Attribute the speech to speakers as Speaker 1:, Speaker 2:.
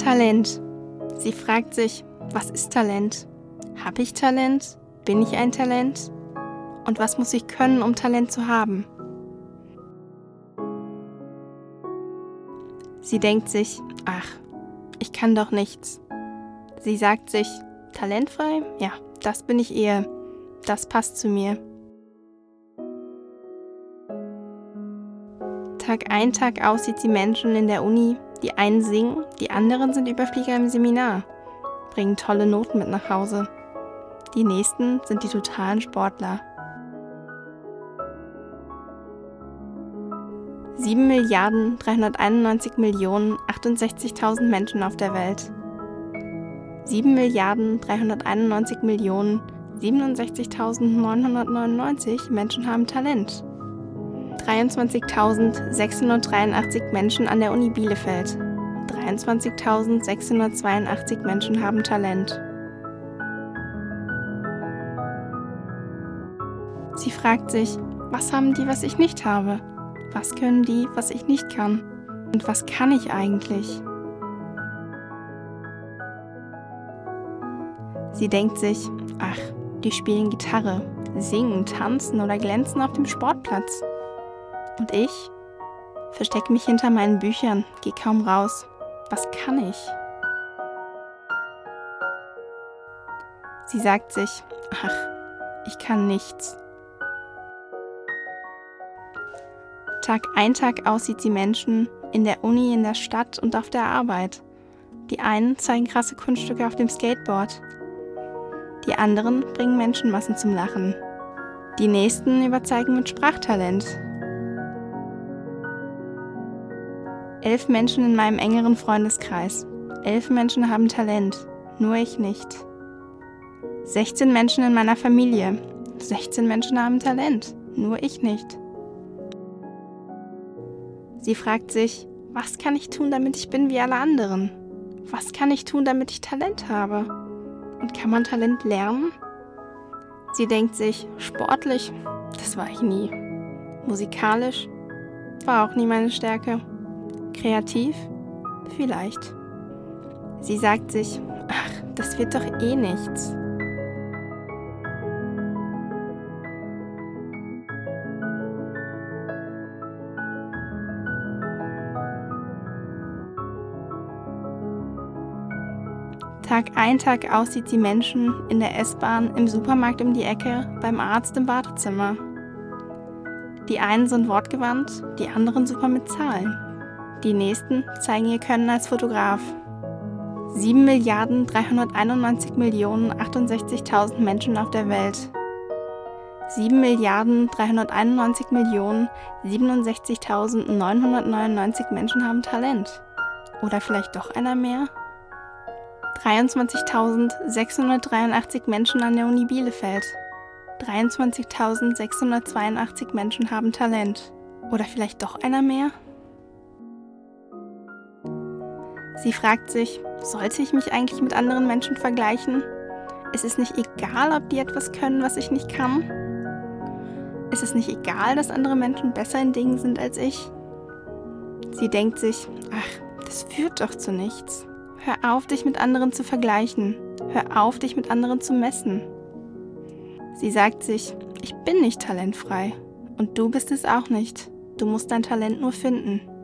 Speaker 1: Talent. Sie fragt sich, was ist Talent? Habe ich Talent? Bin ich ein Talent? Und was muss ich können, um Talent zu haben? Sie denkt sich, ach, ich kann doch nichts. Sie sagt sich, talentfrei? Ja, das bin ich eher. Das passt zu mir. Tag ein, Tag aus sieht sie Menschen in der Uni, die einen singen, die anderen sind Überflieger im Seminar, bringen tolle Noten mit nach Hause. Die nächsten sind die totalen Sportler. 7.391.068.000 Menschen auf der Welt. 7.391.067.999 Menschen haben Talent. 23.683 Menschen an der Uni Bielefeld. 23.682 Menschen haben Talent. Sie fragt sich, was haben die, was ich nicht habe? Was können die, was ich nicht kann? Und was kann ich eigentlich? Sie denkt sich, ach, die spielen Gitarre, singen, tanzen oder glänzen auf dem Sportplatz. Und ich verstecke mich hinter meinen Büchern, gehe kaum raus. Was kann ich? Sie sagt sich, ach, ich kann nichts. Tag ein, Tag aus sieht sie Menschen in der Uni, in der Stadt und auf der Arbeit. Die einen zeigen krasse Kunststücke auf dem Skateboard. Die anderen bringen Menschenmassen zum Lachen. Die nächsten überzeugen mit Sprachtalent. 11 Menschen in meinem engeren Freundeskreis. 11 Menschen haben Talent, nur ich nicht. 16 Menschen in meiner Familie. 16 Menschen haben Talent, nur ich nicht. Sie fragt sich, was kann ich tun, damit ich bin wie alle anderen? Was kann ich tun, damit ich Talent habe? Und kann man Talent lernen? Sie denkt sich, sportlich, das war ich nie. Musikalisch, war auch nie meine Stärke. Kreativ, vielleicht. Sie sagt sich, ach, das wird doch eh nichts. Tag ein, Tag aus sieht sie Menschen in der S-Bahn, im Supermarkt um die Ecke, beim Arzt im Wartezimmer. Die einen sind wortgewandt, die anderen super mit Zahlen. Die nächsten zeigen ihr Können als Fotograf. 7.391.068.000 Menschen auf der Welt. 7.391.067.999 Menschen haben Talent. Oder vielleicht doch einer mehr? 23.683 Menschen an der Uni Bielefeld. 23.682 Menschen haben Talent. Oder vielleicht doch einer mehr? Sie fragt sich, sollte ich mich eigentlich mit anderen Menschen vergleichen? Ist es nicht egal, ob die etwas können, was ich nicht kann? Ist es nicht egal, dass andere Menschen besser in Dingen sind als ich? Sie denkt sich, ach, das führt doch zu nichts. Hör auf, dich mit anderen zu vergleichen. Hör auf, dich mit anderen zu messen. Sie sagt sich, ich bin nicht talentfrei. Und du bist es auch nicht. Du musst dein Talent nur finden.